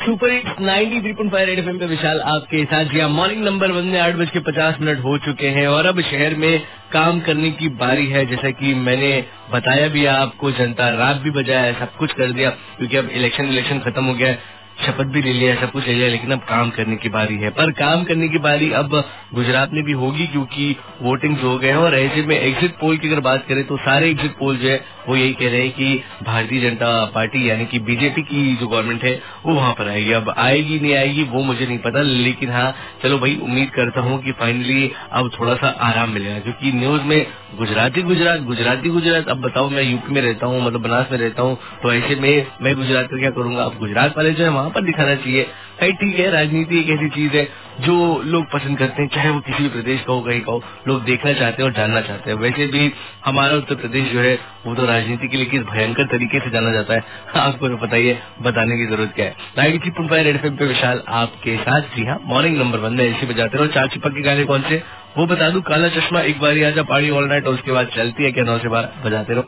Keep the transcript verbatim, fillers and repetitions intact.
Super hits ninety three point five Red FM पे विशाल आपके साथ। जी हाँ, मॉर्निंग नंबर वन में आठ बज के पचास मिनट हो चुके हैं और अब शहर में काम करने की बारी है। जैसा कि मैंने बताया भी आपको, जनता रात भी बजाया, सब कुछ कर दिया क्योंकि अब इलेक्शन इलेक्शन खत्म हो गया है, शपथ भी ले लिया, सब कुछ ले लिया, लेकिन अब काम करने की बारी है। पर काम करने की बारी अब गुजरात में भी होगी क्योंकि वोटिंग हो गए हैं। और ऐसे में एग्जिट पोल की अगर बात करें तो सारे एग्जिट पोल जो है वो यही कह रहे हैं कि भारतीय जनता पार्टी यानी कि बीजेपी की जो गवर्नमेंट है वो वहां पर आएगी। अब आएगी नहीं आएगी वो मुझे नहीं पता, लेकिन हाँ चलो भाई, उम्मीद करता हूँ कि फाइनली अब थोड़ा सा आराम मिलेगा। क्योंकि न्यूज में गुजराती गुजरात गुजराती गुजरात, अब बताओ मैं यूपी में रहता हूँ, मतलब बनास में रहता हूँ, तो ऐसे में मैं गुजरात का क्या करूंगा। अब गुजरात वाले जो है वहां पर दिखाना चाहिए। भाई ठीक है, राजनीति एक ऐसी चीज है जो लोग पसंद करते हैं, चाहे वो किसी भी प्रदेश का हो, कहीं का हो, लोग देखना चाहते हैं और जानना चाहते हैं। वैसे भी हमारा उत्तर प्रदेश जो है वो तो राजनीति के लिए किस भयंकर तरीके से जाना जाता है, आपको तो पता ही है, बताने की जरूरत क्या है। Ninety three point five Red FM पे विशाल आपके साथ। जी हाँ, मॉर्निंग नंबर वन में ऐसे बजाते रहो। चार चिपक के गाने कौन से वो बता दूं, काला चश्मा, एक बारी आजा, पार्टी ऑल नाइट, और उसके बाद चलती है क्या नौ से बारह, बजाते रहो।